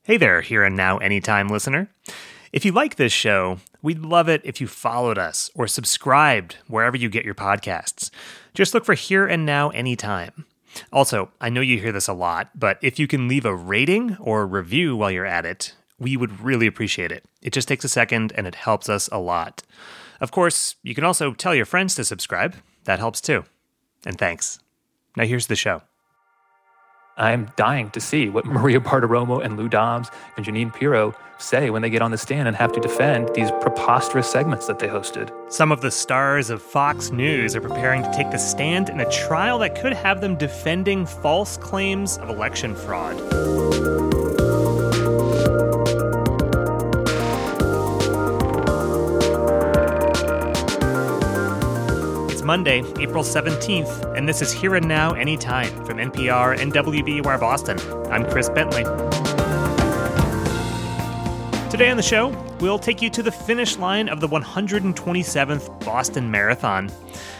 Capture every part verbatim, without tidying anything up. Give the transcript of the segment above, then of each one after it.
Hey there, Here and Now Anytime listener. If you like this show, we'd love it if you followed us or subscribed wherever you get your podcasts. Just look for Here and Now Anytime. Also, I know you hear this a lot, but if you can leave a rating or a review while you're at it, we would really appreciate it. It just takes a second and it helps us a lot. Of course, you can also tell your friends to subscribe. That helps too. And thanks. Now here's the show. I'm dying to see what Maria Bartiromo and Lou Dobbs and Jeanine Pirro say when they get on the stand and have to defend these preposterous segments that they hosted. Some of the stars of Fox News are preparing to take the stand in a trial that could have them defending false claims of election fraud. Monday, April seventeenth, and this is Here and Now Anytime from N P R and W B U R Boston. I'm Chris Bentley. Today on the show, we'll take you to the finish line of the one hundred twenty-seventh Boston Marathon.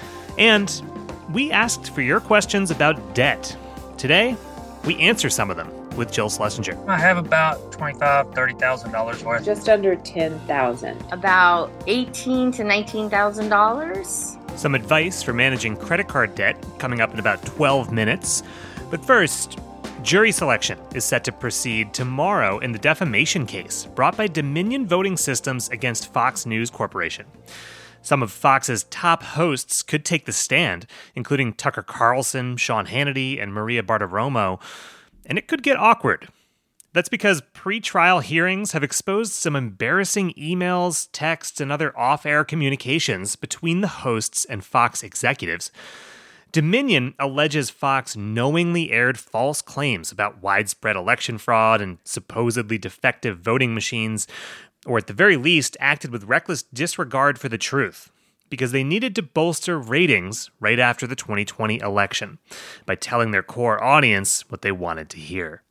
And we asked for your questions about debt. Today, we answer some of them with Jill Schlesinger. I have about twenty-five thousand dollars, thirty thousand dollars worth. Just under ten thousand dollars. About eighteen thousand to nineteen thousand dollars. Some advice for managing credit card debt coming up in about twelve minutes. But first, jury selection is set to proceed tomorrow in the defamation case brought by Dominion Voting Systems against Fox News Corporation. Some of Fox's top hosts could take the stand, including Tucker Carlson, Sean Hannity, and Maria Bartiromo, and it could get awkward. That's because pre-trial hearings have exposed some embarrassing emails, texts, and other off-air communications between the hosts and Fox executives. Dominion alleges Fox knowingly aired false claims about widespread election fraud and supposedly defective voting machines, or at the very least, acted with reckless disregard for the truth, because they needed to bolster ratings right after the twenty twenty election by telling their core audience what they wanted to hear.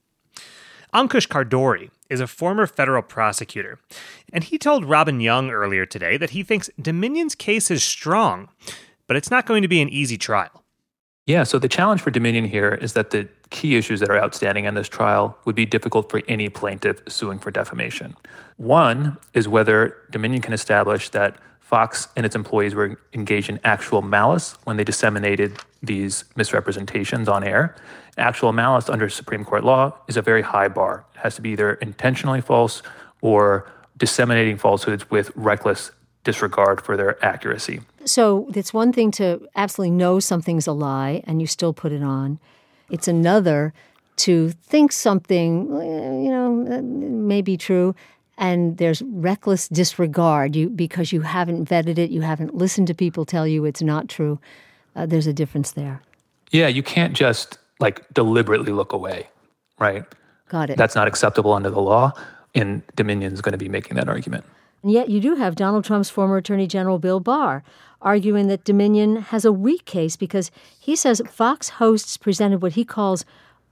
Ankush Khardori is a former federal prosecutor, and he told Robin Young earlier today that he thinks Dominion's case is strong, but it's not going to be an easy trial. Yeah, so the challenge for Dominion here is that the key issues that are outstanding in this trial would be difficult for any plaintiff suing for defamation. One is whether Dominion can establish that Fox and its employees were engaged in actual malice when they disseminated these misrepresentations on air. Actual malice under Supreme Court law is a very high bar. It has to be either intentionally false or disseminating falsehoods with reckless disregard for their accuracy. So it's one thing to absolutely know something's a lie and you still put it on. It's another to think something, you know, may be true, and there's reckless disregard you because you haven't vetted it, you haven't listened to people tell you it's not true. Uh, there's a difference there. Yeah, you can't just like deliberately look away, right? Got it. That's not acceptable under the law, and Dominion's going to be making that argument. And yet you do have Donald Trump's former Attorney General Bill Barr arguing that Dominion has a weak case because he says Fox hosts presented what he calls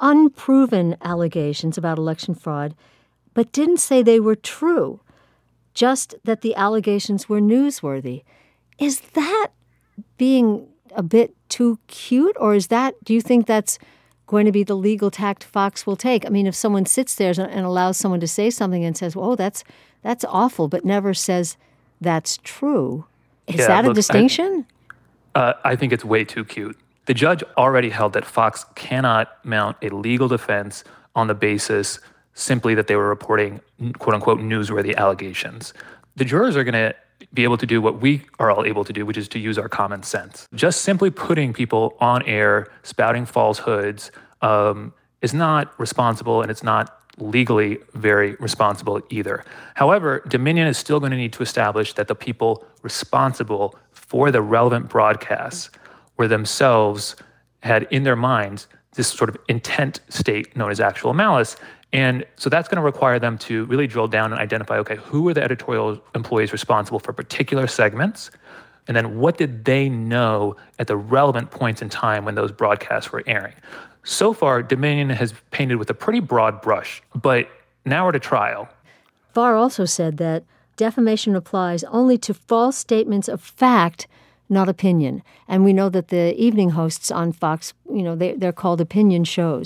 unproven allegations about election fraud, but didn't say they were true, just that the allegations were newsworthy. Is that being a bit too cute, or is that, do you think that's going to be the legal tact Fox will take? I mean, if someone sits there and allows someone to say something and says, oh, that's that's awful, but never says that's true, is yeah, that look, a distinction? I, uh, I think it's way too cute. The judge already held that Fox cannot mount a legal defense on the basis simply that they were reporting, quote-unquote, newsworthy allegations. The jurors are going to be able to do what we are all able to do, which is to use our common sense. Just simply putting people on air, spouting falsehoods, um, is not responsible, and it's not legally very responsible either. However, Dominion is still going to need to establish that the people responsible for the relevant broadcasts were themselves had in their minds this sort of intent state known as actual malice. And so that's going to require them to really drill down and identify, okay, who were the editorial employees responsible for particular segments? And then what did they know at the relevant points in time when those broadcasts were airing? So far, Dominion has painted with a pretty broad brush, but now we're at a trial. Barr also said that defamation applies only to false statements of fact, not opinion. And we know that the evening hosts on Fox, you know, they, they're called opinion shows.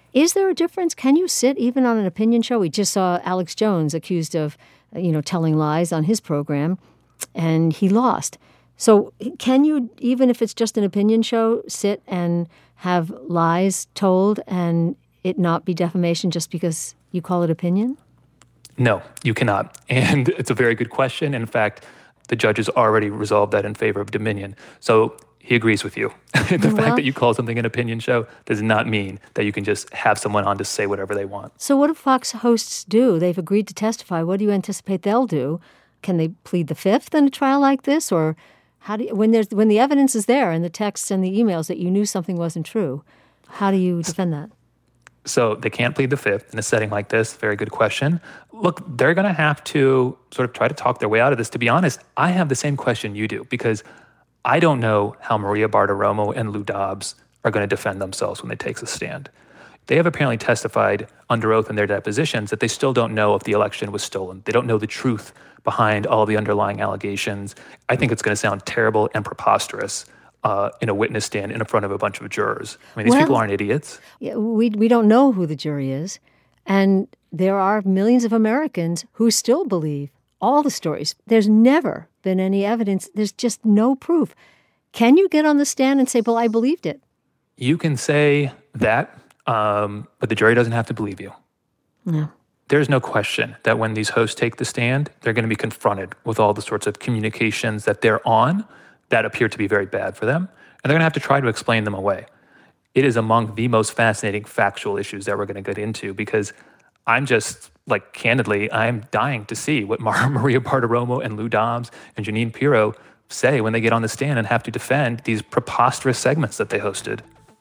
Is there a difference? Can you sit even on an opinion show? We just saw Alex Jones accused of, you know, telling lies on his program, and he lost. So can you, even if it's just an opinion show, sit and have lies told and it not be defamation just because you call it opinion? No, you cannot. And it's a very good question. In fact, the judge has already resolved that in favor of Dominion. So he agrees with you. the well, fact that you call something an opinion show does not mean that you can just have someone on to say whatever they want. So what do Fox hosts do? They've agreed to testify. What do you anticipate they'll do? Can they plead the fifth in a trial like this? Or how do you, when there's when the evidence is there and the texts and the emails that you knew something wasn't true, how do you defend that? So they can't plead the fifth in a setting like this. Very good question. Look, they're going to have to sort of try to talk their way out of this. To be honest, I have the same question you do because I don't know how Maria Bartiromo and Lou Dobbs are going to defend themselves when they take a stand. They have apparently testified under oath in their depositions that they still don't know if the election was stolen. They don't know the truth behind all the underlying allegations. I think it's going to sound terrible and preposterous uh, in a witness stand in front of a bunch of jurors. I mean, these well, people aren't idiots. Yeah, we we don't know who the jury is, and there are millions of Americans who still believe all the stories. There's never been any evidence. There's just no proof. Can you get on the stand and say, well, I believed it? You can say that, um, but the jury doesn't have to believe you. No. There's no question that when these hosts take the stand, they're going to be confronted with all the sorts of communications that they're on that appear to be very bad for them, and they're going to have to try to explain them away. It is among the most fascinating factual issues that we're going to get into because I'm just, like, candidly, I'm dying to see what Mar- Maria Bartiromo and Lou Dobbs and Jeanine Pirro say when they get on the stand and have to defend these preposterous segments that they hosted.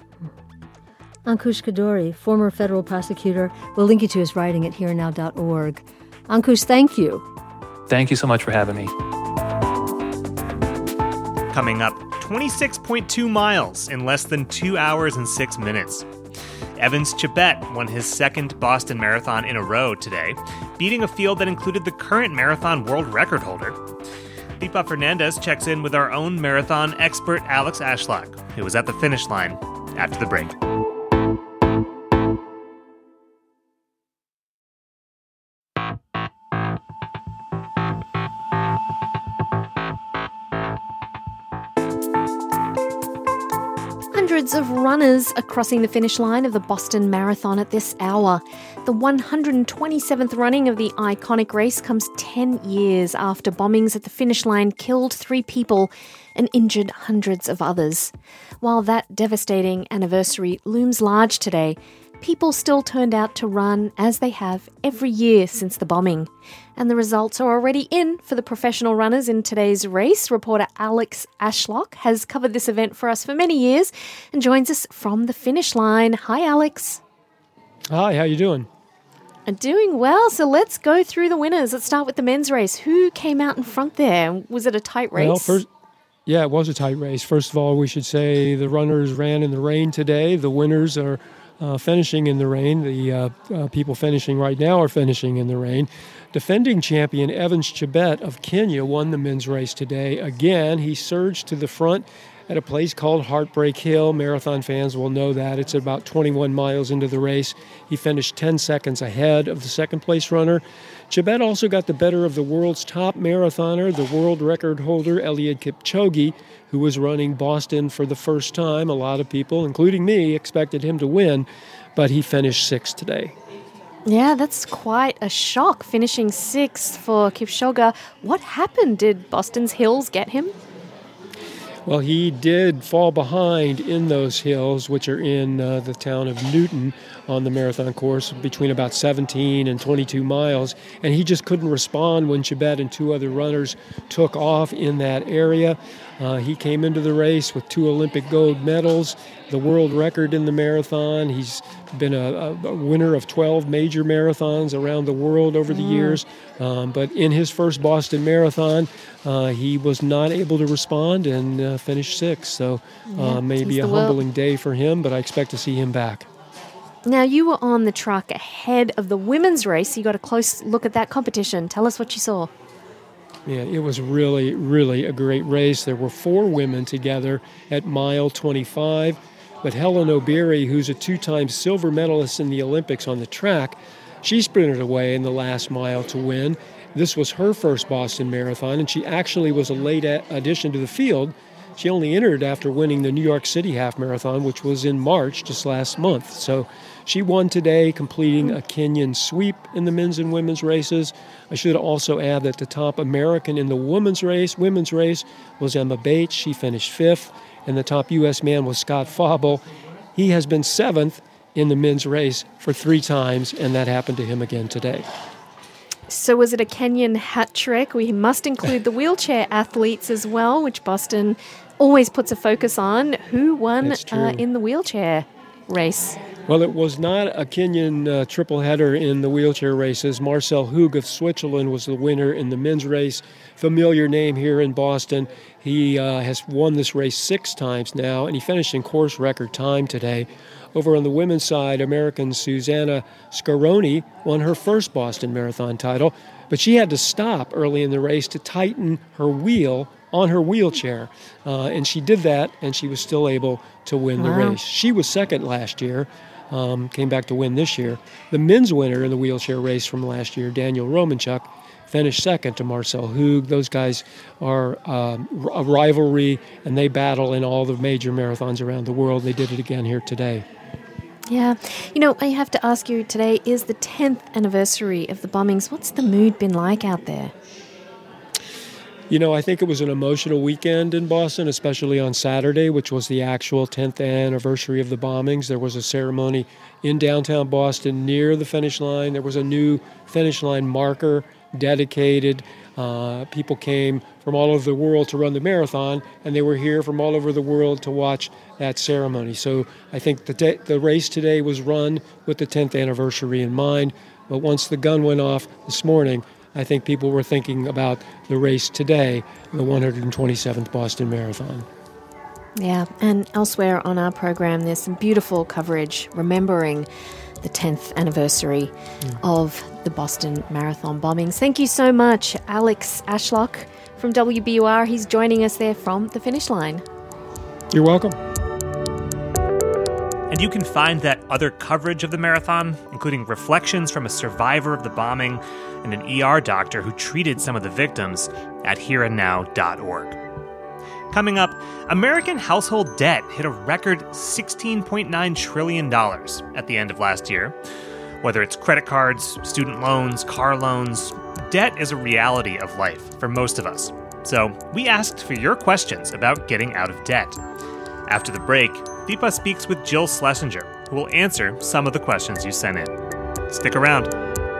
Ankush Kaduri, former federal prosecutor. We'll link you to his writing at here now dot org. Ankush, thank you. Thank you so much for having me. Coming up, twenty-six point two miles in less than two hours and six minutes. Evans Chebet won his second Boston Marathon in a row today, beating a field that included the current marathon world record holder. Lipa Fernandez checks in with our own marathon expert Alex Ashlock, who was at the finish line after the break. Hundreds of runners are crossing the finish line of the Boston Marathon at this hour. The one hundred twenty-seventh running of the iconic race comes ten years after bombings at the finish line killed three people and injured hundreds of others. While that devastating anniversary looms large today, people still turned out to run as they have every year since the bombing. And the results are already in for the professional runners in today's race. Reporter Alex Ashlock has covered this event for us for many years and joins us from the finish line. Hi, Alex. Hi, how you doing? I'm doing well. So let's go through the winners. Let's start with the men's race. Who came out in front there? Was it a tight race? Well, first, yeah, it was a tight race. First of all, we should say the runners ran in the rain today. The winners are Uh, finishing in the rain. The uh, uh, people finishing right now are finishing in the rain. Defending champion Evans Chebet of Kenya won the men's race today. Again, he surged to the front at a place called Heartbreak Hill. Marathon fans will know that. It's about twenty-one miles into the race. He finished ten seconds ahead of the second place runner. Chebet also got the better of the world's top marathoner, the world record holder Eliud Kipchoge, who was running Boston for the first time. A lot of people, including me, expected him to win, but he finished sixth today. Yeah, that's quite a shock, finishing sixth for Kipchoge. What happened? Did Boston's hills get him? Well, he did fall behind in those hills, which are in uh, the town of Newton on the marathon course, between about seventeen and twenty-two miles. And he just couldn't respond when Chebet and two other runners took off in that area. Uh, he came into the race with two Olympic gold medals, the world record in the marathon. He's been a, a winner of twelve major marathons around the world over the mm. years. Um, but in his first Boston Marathon, uh, he was not able to respond and uh, finished sixth. So uh, yeah, maybe a humbling world. day for him, but I expect to see him back. Now, you were on the truck ahead of the women's race. You got a close look at that competition. Tell us what you saw. Yeah, it was really, really a great race. There were four women together at mile twenty-five. But Helen Obiri, who's a two-time silver medalist in the Olympics on the track, she sprinted away in the last mile to win. This was her first Boston Marathon, and she actually was a late addition to the field. She only entered after winning the New York City Half Marathon, which was in March, just last month. So she won today, completing a Kenyan sweep in the men's and women's races. I should also add that the top American in the women's race, women's race, was Emma Bates. She finished fifth. And the top U S man was Scott Fauble. He has been seventh in the men's race for three times, and that happened to him again today. So was it a Kenyan hat trick? We must include the wheelchair athletes as well, which Boston always puts a focus on. Who won uh, in the wheelchair race? Well, it was not a Kenyan uh, triple header in the wheelchair races. Marcel Hug of Switzerland was the winner in the men's race. Familiar name here in Boston. He uh, has won this race six times now, and he finished in course record time today. Over on the women's side, American Susanna Scaroni won her first Boston Marathon title, but she had to stop early in the race to tighten her wheel on her wheelchair, uh, and she did that, and she was still able to win the Wow. race. She was second last year, um, came back to win this year. The men's winner in the wheelchair race from last year, Daniel Romanchuk, finished second to Marcel Hug. Those guys are um, a rivalry, and they battle in all the major marathons around the world. They did it again here today. Yeah. You know, I have to ask you, today is the tenth anniversary of the bombings. What's the mood been like out there? You know, I think it was an emotional weekend in Boston, especially on Saturday, which was the actual tenth anniversary of the bombings. There was a ceremony in downtown Boston near the finish line. There was a new finish line marker dedicated. Uh, people came from all over the world to run the marathon, and they were here from all over the world to watch that ceremony. So I think the, de- the race today was run with the tenth anniversary in mind. But once the gun went off this morning, I think people were thinking about the race today, the one hundred twenty-seventh Boston Marathon. Yeah, and elsewhere on our program, there's some beautiful coverage remembering the tenth anniversary mm. of the Boston Marathon bombings. Thank you so much, Alex Ashlock from W B U R. He's joining us there from the finish line. You're welcome. And you can find that other coverage of the marathon, including reflections from a survivor of the bombing and an E R doctor who treated some of the victims, at here and now dot org. Coming up, American household debt hit a record sixteen point nine trillion dollars at the end of last year. Whether it's credit cards, student loans, car loans, debt is a reality of life for most of us. So we asked for your questions about getting out of debt. After the break, Deepa speaks with Jill Schlesinger, who will answer some of the questions you sent in. Stick around.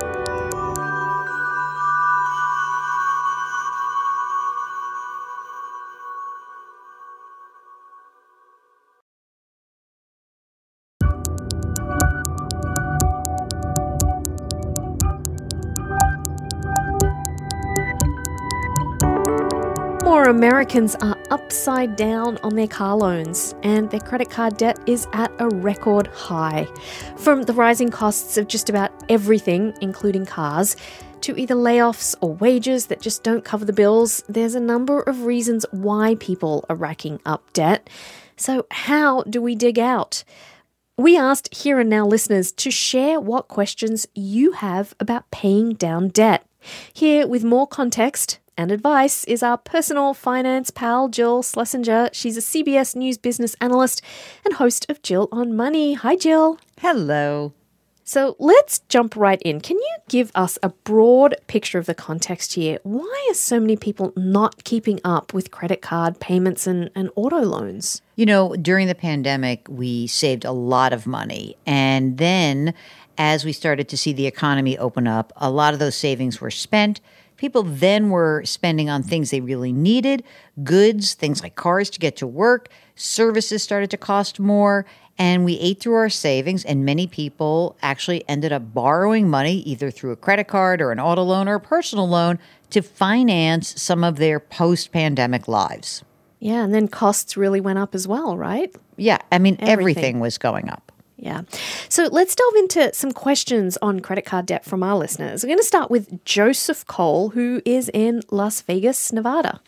More Americans are upside down on their car loans, and their credit card debt is at a record high. From the rising costs of just about everything, including cars, to either layoffs or wages that just don't cover the bills, there's a number of reasons why people are racking up debt. So how do we dig out? We asked Here and Now listeners to share what questions you have about paying down debt. Here with more context and advice is our personal finance pal, Jill Schlesinger. She's a C B S News business analyst and host of Jill on Money. Hi, Jill. Hello. So let's jump right in. Can you give us a broad picture of the context here? Why are so many people not keeping up with credit card payments and, and auto loans? You know, during the pandemic, we saved a lot of money. And then as we started to see the economy open up, a lot of those savings were spent. People then were spending on things they really needed, goods, things like cars to get to work. Services started to cost more, and we ate through our savings, and many people actually ended up borrowing money either through a credit card or an auto loan or a personal loan to finance some of their post-pandemic lives. Yeah, and then costs really went up as well, right? Yeah, I mean, everything, Everything. was going up. Yeah. So let's delve into some questions on credit card debt from our listeners. We're going to start with Joseph Cole, who is in Las Vegas, Nevada.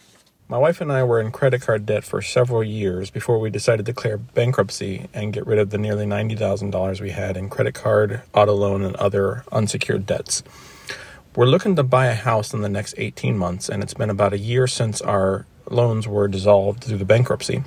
My wife and I were in credit card debt for several years before we decided to declare bankruptcy and get rid of the nearly ninety thousand dollars we had in credit card, auto loan, and other unsecured debts. We're looking to buy a house in the next eighteen months, and it's been about a year since our loans were dissolved through the bankruptcy.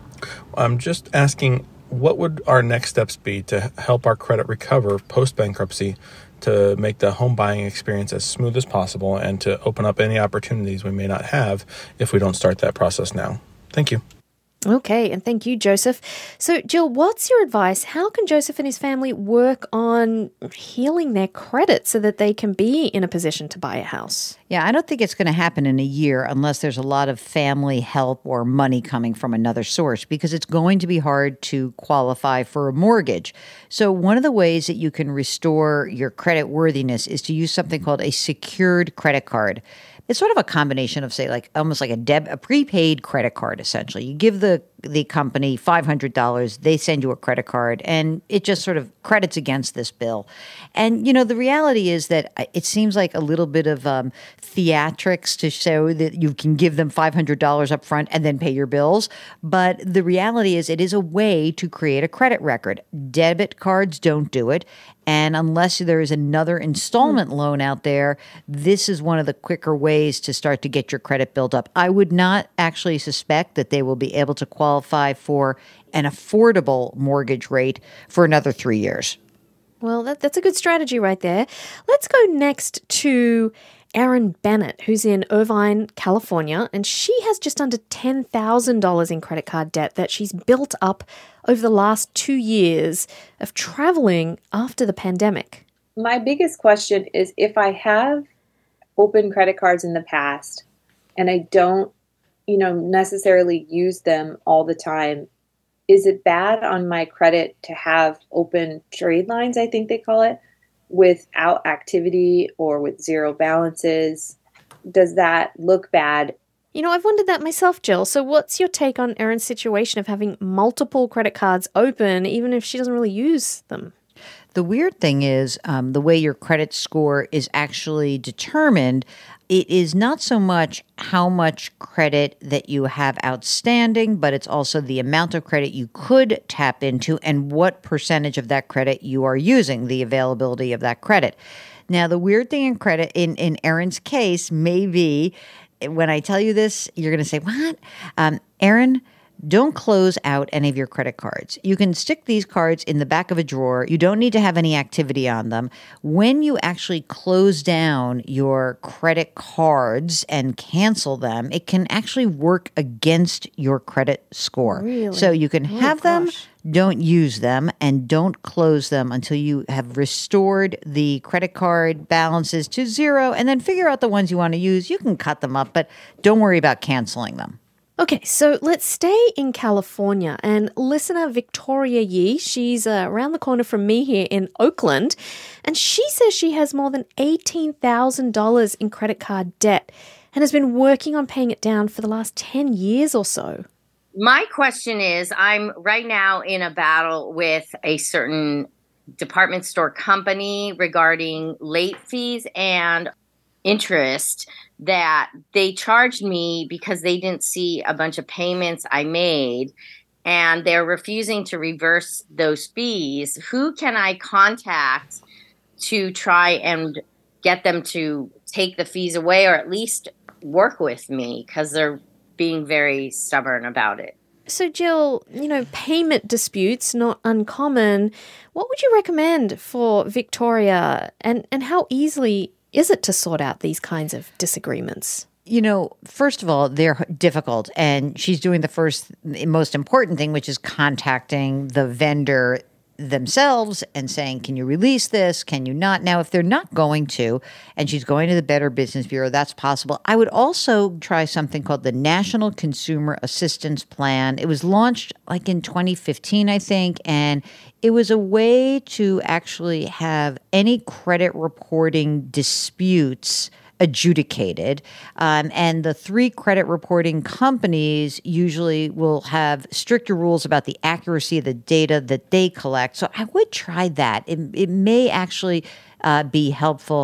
I'm just asking, what would our next steps be to help our credit recover post-bankruptcy, to make the home buying experience as smooth as possible and to open up any opportunities we may not have if we don't start that process now? Thank you. Okay, and thank you, Joseph. So, Jill, what's your advice? How can Joseph and his family work on healing their credit so that they can be in a position to buy a house? Yeah, I don't think it's going to happen in a year unless there's a lot of family help or money coming from another source, because it's going to be hard to qualify for a mortgage. So one of the ways that you can restore your credit worthiness is to use something called a secured credit card. It's sort of a combination of, say, like almost like a deb, a prepaid credit card, essentially. You give the the company five hundred dollars, they send you a credit card, and it just sort of credits against this bill. And, you know, the reality is that it seems like a little bit of um, theatrics to show that you can give them five hundred dollars up front and then pay your bills. But the reality is it is a way to create a credit record. Debit cards don't do it. And unless there is another installment loan out there, this is one of the quicker ways to start to get your credit built up. I would not actually suspect that they will be able to qualify for an affordable mortgage rate for another three years. Well, that, that's a good strategy right there. Let's go next to Erin Bennett, who's in Irvine, California, and she has just under ten thousand dollars in credit card debt that she's built up over the last two years of traveling after the pandemic. My biggest question is, if I have opened credit cards in the past and I don't, you know, necessarily use them all the time, is it bad on my credit to have open trade lines, I think they call it, without activity or with zero balances? Does that look bad? You know, I've wondered that myself, Jill. So what's your take on Erin's situation of having multiple credit cards open, even if she doesn't really use them? The weird thing is um, the way your credit score is actually determined, it is not so much how much credit that you have outstanding, but it's also the amount of credit you could tap into and what percentage of that credit you are using, the availability of that credit. Now, the weird thing in credit, in, in Erin's case, may be, when I tell you this, you're going to say, what? Um, Erin, don't close out any of your credit cards. You can stick these cards in the back of a drawer. You don't need to have any activity on them. When you actually close down your credit cards and cancel them, it can actually work against your credit score. Really? So you can Oh, have them, gosh. don't use them, and don't close them until you have restored the credit card balances to zero, and then figure out the ones you want to use. You can cut them up, but don't worry about canceling them. Okay, so let's stay in California, and listener Victoria Yee, she's uh, around the corner from me here in Oakland, and she says she has more than eighteen thousand dollars in credit card debt and has been working on paying it down for the last ten years or so. My question is, I'm right now in a battle with a certain department store company regarding late fees and interest that they charged me because they didn't see a bunch of payments I made, and they're refusing to reverse those fees. Who can I contact to try and get them to take the fees away, or at least work with me, because they're being very stubborn about it? So, Jill, you know, payment disputes, not uncommon. What would you recommend for Victoria, and, and how easily is it to sort out these kinds of disagreements? You know, first of all, they're difficult, and she's doing the first, most important thing, which is contacting the vendor themselves and saying, can you release this? Can you not? Now, if they're not going to, and she's going to the Better Business Bureau, that's possible. I would also try something called the National Consumer Assistance Plan. It was launched like in twenty fifteen, I think, and it was a way to actually have any credit reporting disputes adjudicated. Um, and the three credit reporting companies usually will have stricter rules about the accuracy of the data that they collect. So I would try that. It, it may actually uh, be helpful.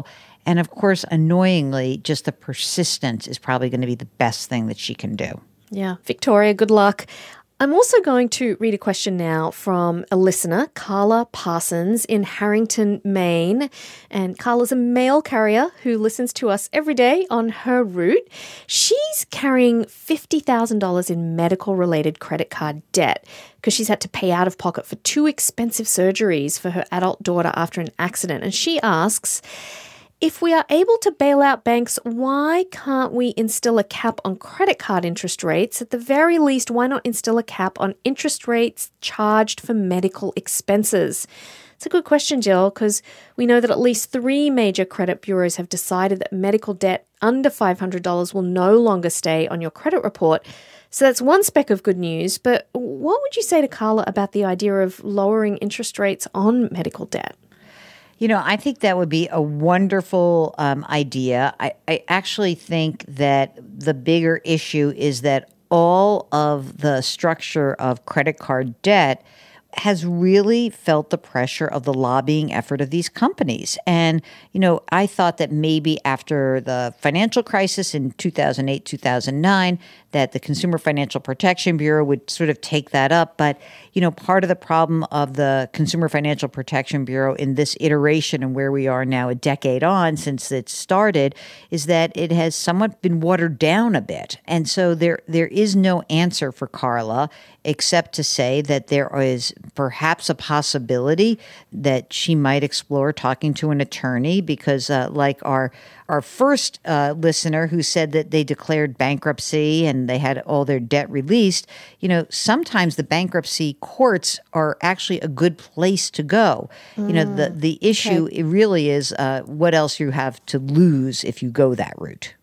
And of course, annoyingly, just the persistence is probably going to be the best thing that she can do. Yeah. Victoria, good luck. I'm also going to read a question now from a listener, Carla Parsons in Harrington, Maine. And Carla's a mail carrier who listens to us every day on her route. She's carrying fifty thousand dollars in medical-related credit card debt because she's had to pay out of pocket for two expensive surgeries for her adult daughter after an accident. And she asks, if we are able to bail out banks, why can't we instill a cap on credit card interest rates? At the very least, why not instill a cap on interest rates charged for medical expenses? It's a good question, Jill, because we know that at least three major credit bureaus have decided that medical debt under five hundred dollars will no longer stay on your credit report. So that's one speck of good news. But what would you say to Carla about the idea of lowering interest rates on medical debt? You know, I think that would be a wonderful um, idea. I, I actually think that the bigger issue is that all of the structure of credit card debt has really felt the pressure of the lobbying effort of these companies. And, you know, I thought that maybe after the financial crisis in two thousand eight, two thousand nine, that the Consumer Financial Protection Bureau would sort of take that up. But, you know, part of the problem of the Consumer Financial Protection Bureau in this iteration and where we are now a decade on since it started is that it has somewhat been watered down a bit. And so there there is no answer for Carla except to say that there is perhaps a possibility that she might explore talking to an attorney because uh, like our our first uh, listener who said that they declared bankruptcy and they had all their debt released, you know, sometimes the bankruptcy courts are actually a good place to go. Mm, you know, the, the issue okay. it really is uh, what else you have to lose if you go that route.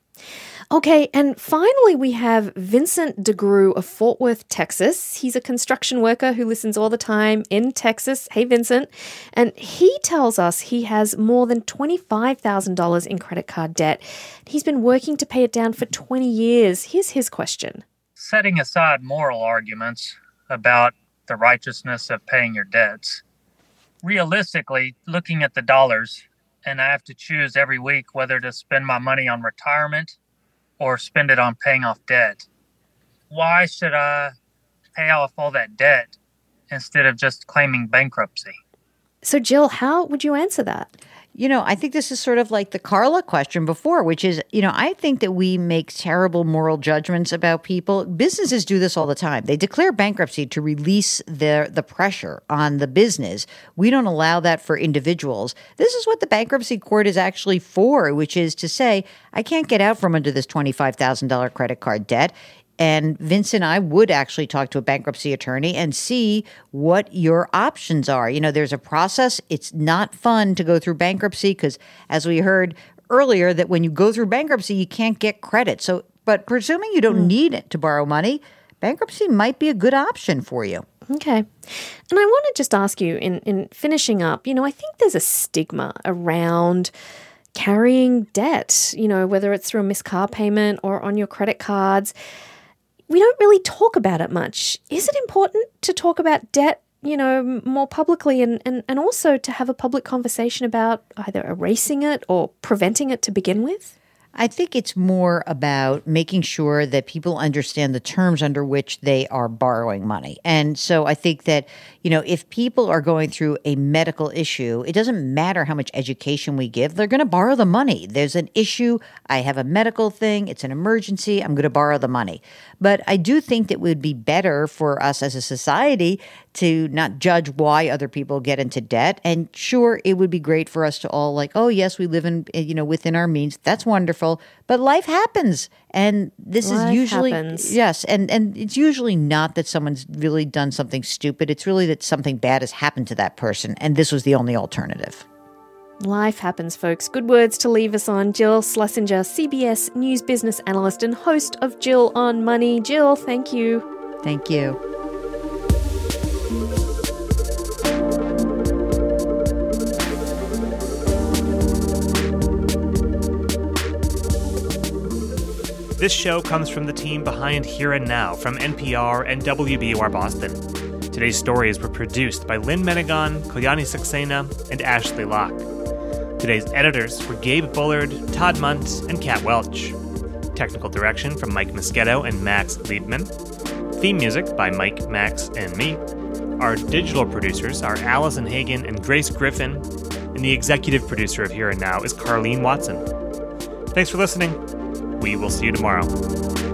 Okay, and finally we have Vincent DeGrew of Fort Worth, Texas. He's a construction worker who listens all the time in Texas. Hey, Vincent. And he tells us he has more than twenty-five thousand dollars in credit card debt. He's been working to pay it down for twenty years. Here's his question. Setting aside moral arguments about the righteousness of paying your debts, realistically, looking at the dollars, and I have to choose every week whether to spend my money on retirement or spend it on paying off debt. Why should I pay off all that debt instead of just claiming bankruptcy? So, Jill, how would you answer that? You know, I think this is sort of like the Carla question before, which is, you know, I think that we make terrible moral judgments about people. Businesses do this all the time. They declare bankruptcy to release the, the pressure on the business. We don't allow that for individuals. This is what the bankruptcy court is actually for, which is to say, I can't get out from under this twenty-five thousand dollars credit card debt. And Vince and I would actually talk to a bankruptcy attorney and see what your options are. You know, there's a process. It's not fun to go through bankruptcy because, as we heard earlier, that when you go through bankruptcy, you can't get credit. So, but presuming you don't mm. need it to borrow money, bankruptcy might be a good option for you. Okay. And I want to just ask you, in, in finishing up, you know, I think there's a stigma around carrying debt, you know, whether it's through a missed car payment or on your credit cards. We don't really talk about it much. Is it important to talk about debt, you know, more publicly and, and, and also to have a public conversation about either erasing it or preventing it to begin with? I think it's more about making sure that people understand the terms under which they are borrowing money. And so I think that, you know, if people are going through a medical issue, it doesn't matter how much education we give, they're going to borrow the money. There's an issue. I have a medical thing. It's an emergency. I'm going to borrow the money. But I do think that it would be better for us as a society to not judge why other people get into debt. And sure, it would be great for us to all like, oh, yes, we live in, you know, within our means. That's wonderful. But life happens. And this life is usually, happens. yes. And, and it's usually not that someone's really done something stupid. It's really that something bad has happened to that person. And this was the only alternative. Life happens, folks. Good words to leave us on. Jill Schlesinger, C B S News business analyst and host of Jill on Money. Jill, thank you. Thank you. This show comes from the team behind Here and Now from N P R and W B U R Boston. Today's stories were produced by Lynn Menegon, Koyani Saxena, and Ashley Locke. Today's editors were Gabe Bullard, Todd Munt, and Kat Welch. Technical direction from Mike Moschetto and Max Liebman. Theme music by Mike, Max, and me. Our digital producers are Allison Hagen and Grace Griffin, and the executive producer of Here and Now is Carlene Watson. Thanks for listening. We will see you tomorrow.